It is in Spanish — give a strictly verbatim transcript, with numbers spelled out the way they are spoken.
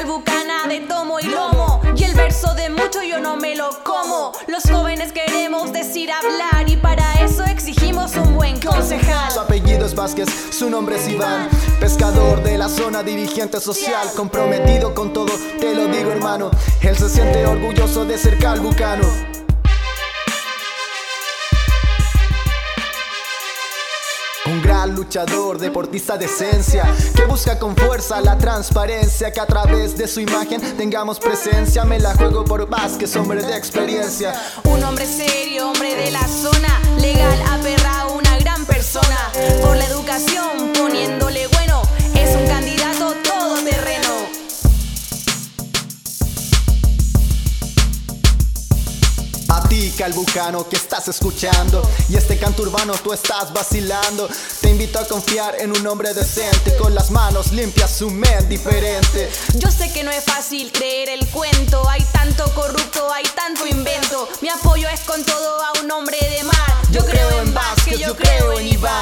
calbucana de tomo y lomo, y el verso de mucho yo no me lo como. Los jóvenes queremos decir hablar y para eso exigimos un buen concejal. Su apellido es Vázquez, su nombre es Iván, pescador de la zona, dirigente social, comprometido con todo, te lo digo hermano. Él se siente orgulloso de ser calbucano. Un gran luchador, deportista de esencia, que busca con fuerza la transparencia, que a través de su imagen tengamos presencia. Me la juego por Vázquez, hombre de experiencia. Un hombre serio, hombre de la zona, legal, aperrado, una gran persona. Por la educación, poniéndole bueno, es un candidato todoterreno. A ti, calbucano, que estás escuchando, y este canto urbano tú estás vacilando, te invito a confiar en un hombre decente, con las manos limpias, su mente diferente. Yo sé que no es fácil creer el cuento, hay tanto corrupto, hay tanto invento. Mi apoyo es con todo a un hombre de mar. Yo creo en Vázquez, yo creo en Iván.